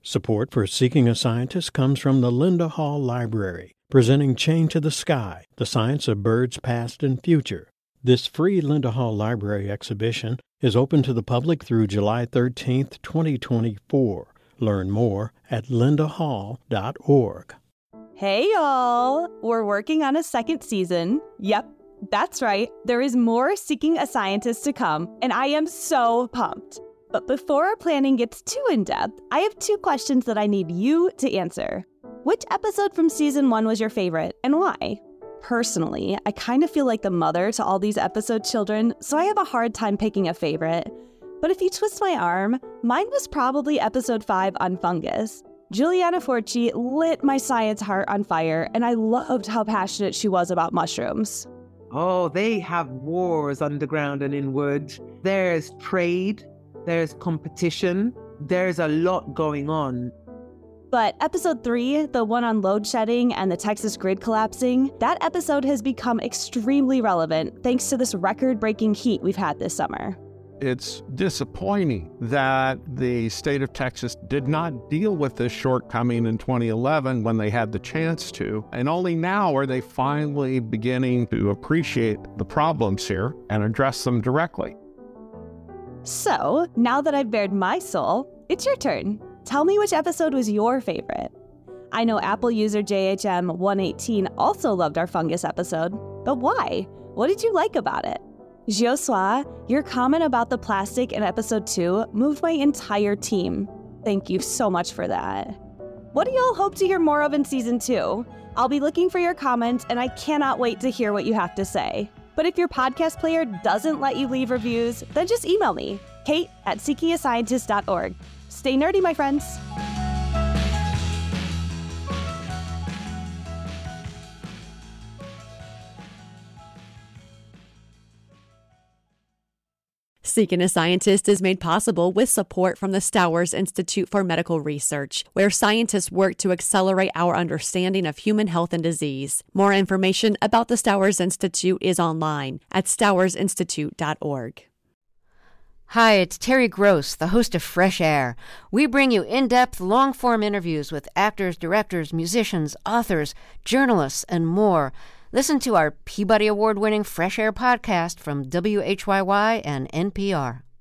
Support for Seeking a Scientist comes from the Linda Hall Library, presenting Chained to the Sky, The Science of Birds Past and Future. This free Linda Hall Library exhibition is open to the public through July 13, 2024. Learn more at lindahall.org. Hey, y'all! We're working on a second season. Yep, that's right. There is more Seeking a Scientist to come, and I am so pumped. But before our planning gets too in-depth, I have 2 questions that I need you to answer. Which episode from Season 1 was your favorite, and why? Personally, I kind of feel like the mother to all these episode children, so I have a hard time picking a favorite. But if you twist my arm, mine was probably Episode 5 on fungus. Juliana Forci lit my science heart on fire, and I loved how passionate she was about mushrooms. Oh, they have wars underground and in wood. There's trade, there's competition, there's a lot going on. But Episode 3, the one on load shedding and the Texas grid collapsing, that episode has become extremely relevant thanks to this record-breaking heat we've had this summer. It's disappointing that the state of Texas did not deal with this shortcoming in 2011 when they had the chance to. And only now are they finally beginning to appreciate the problems here and address them directly. So, now that I've bared my soul, it's your turn. Tell me which episode was your favorite. I know Apple user JHM118 also loved our fungus episode, but why? What did you like about it? Josua, your comment about the plastic in episode 2 moved my entire team. Thank you so much for that. What do y'all hope to hear more of in season 2? I'll be looking for your comments, and I cannot wait to hear what you have to say. But if your podcast player doesn't let you leave reviews, then just email me, kate@seekingascientist.org. Stay nerdy, my friends. Seeking a Scientist is made possible with support from the Stowers Institute for Medical Research, where scientists work to accelerate our understanding of human health and disease. More information about the Stowers Institute is online at stowersinstitute.org. Hi, it's Terry Gross, the host of Fresh Air. We bring you in-depth, long-form interviews with actors, directors, musicians, authors, journalists, and more. Listen to our Peabody Award-winning Fresh Air podcast from WHYY and NPR.